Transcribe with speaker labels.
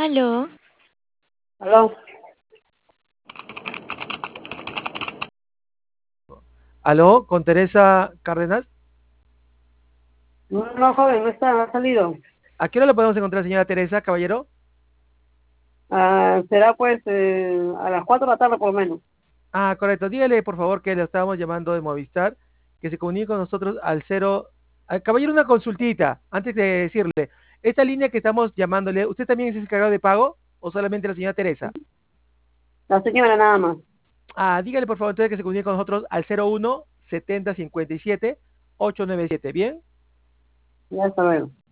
Speaker 1: Aló,
Speaker 2: Aló.
Speaker 3: Aló, con Teresa Cárdenas.
Speaker 2: No, no, joven, no está, no ha salido.
Speaker 3: ¿A qué hora la podemos encontrar, señora Teresa, caballero?
Speaker 2: Será pues a las 4 de la tarde por lo menos.
Speaker 3: Ah, correcto. Dígale, por favor, que le estábamos llamando de Movistar, que se comunique con nosotros al cero. Caballero, una consultita, antes de decirle. Esta línea que estamos llamándole, ¿usted también es encargado de pago o solamente la señora Teresa?
Speaker 2: La señora nada más.
Speaker 3: Ah, dígale, por favor, entonces que se comunique con nosotros al 01 70 57 897. ¿Bien?
Speaker 2: Ya hasta luego.